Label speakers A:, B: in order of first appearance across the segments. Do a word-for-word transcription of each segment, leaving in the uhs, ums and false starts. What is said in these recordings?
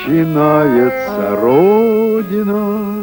A: начинается Родина.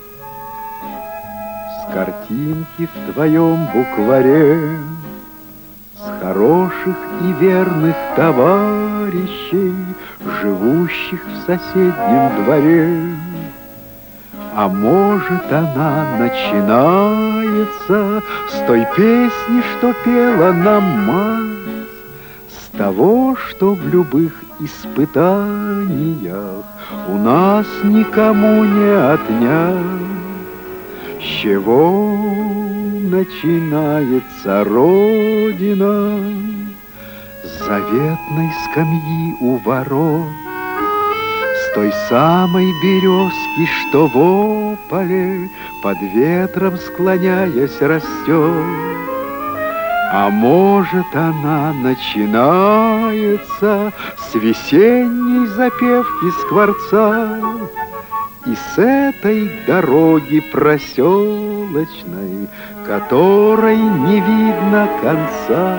A: С картинки в твоем букваре, с хороших и верных товарищей, живущих в соседнем дворе. А может, она начинается с той песни, что пела нам мать, с того, что в любых испытаниях у нас никому не отнять. С чего начинается Родина? С заветной скамьи у ворот, с той самой березки, что в ополе под ветром склоняясь растет. А может, она начинается с весенней запевки скворца и с этой дороги проселочной, которой не видно конца.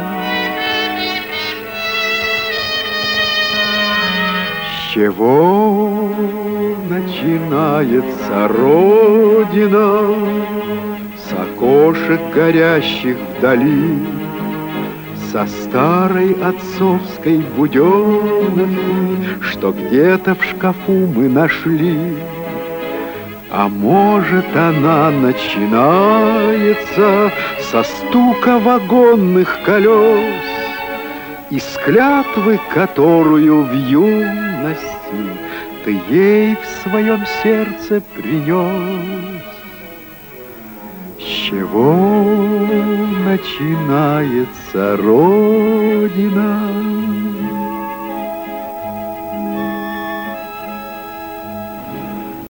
A: С чего начинается Родина? С окошек горящих вдали, со старой отцовской буденовки, что где-то в шкафу мы нашли. А может, она начинается со стука вагонных колес и с клятвы, которую в юности ты ей в своем сердце принес. С чего начинается Родина?